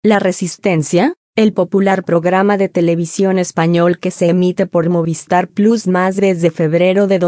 La Resistencia, el popular programa de televisión español que se emite por Movistar Plus más desde febrero de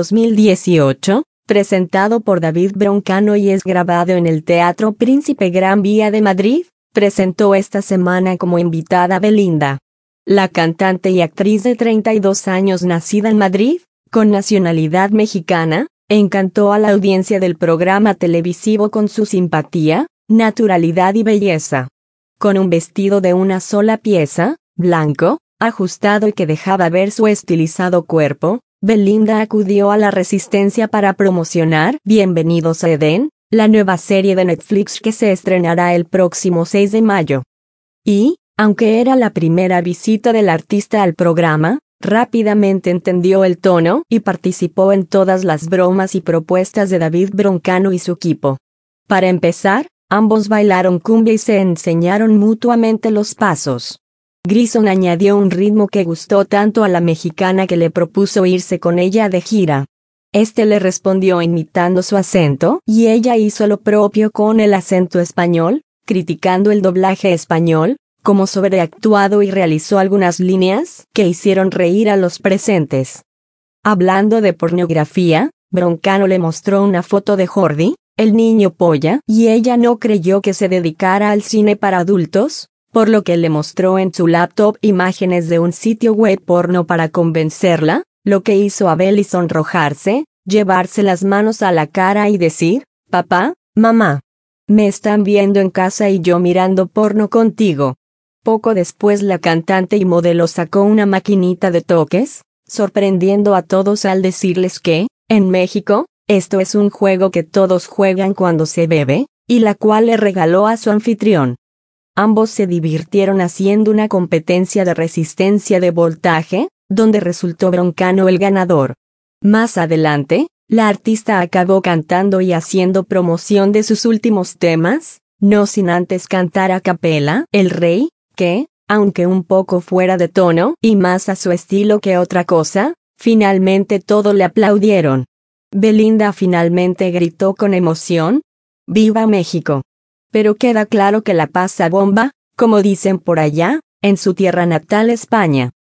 2018, presentado por David Broncano y es grabado en el Teatro Príncipe Gran Vía de Madrid, presentó esta semana como invitada a Belinda. La cantante y actriz de 32 años nacida en Madrid, con nacionalidad mexicana, encantó a la audiencia del programa televisivo con su simpatía, naturalidad y belleza. Con un vestido de una sola pieza, blanco, ajustado y que dejaba ver su estilizado cuerpo, Belinda acudió a La Resistencia para promocionar Bienvenidos a Edén, la nueva serie de Netflix que se estrenará el próximo 6 de mayo. Y, aunque era la primera visita del artista al programa, rápidamente entendió el tono y participó en todas las bromas y propuestas de David Broncano y su equipo. Para empezar, ambos bailaron cumbia y se enseñaron mutuamente los pasos. Grison añadió un ritmo que gustó tanto a la mexicana que le propuso irse con ella de gira. Este le respondió imitando su acento y ella hizo lo propio con el acento español, criticando el doblaje español como sobreactuado y realizó algunas líneas que hicieron reír a los presentes. Hablando de pornografía, Broncano le mostró una foto de Jordi, el niño polla, y ella no creyó que se dedicara al cine para adultos, por lo que le mostró en su laptop imágenes de un sitio web porno para convencerla, lo que hizo a Beli sonrojarse, llevarse las manos a la cara y decir, papá, mamá, me están viendo en casa y yo mirando porno contigo. Poco después la cantante y modelo sacó una maquinita de toques, sorprendiendo a todos al decirles que, en México, esto es un juego que todos juegan cuando se bebe, y la cual le regaló a su anfitrión. Ambos se divirtieron haciendo una competencia de resistencia de voltaje, donde resultó Broncano el ganador. Más adelante, la artista acabó cantando y haciendo promoción de sus últimos temas, no sin antes cantar a capela El Rey, que, aunque un poco fuera de tono y más a su estilo que otra cosa, finalmente todos le aplaudieron. Belinda finalmente gritó con emoción, ¡Viva México! Pero queda claro que la pasa bomba, como dicen por allá, en su tierra natal España.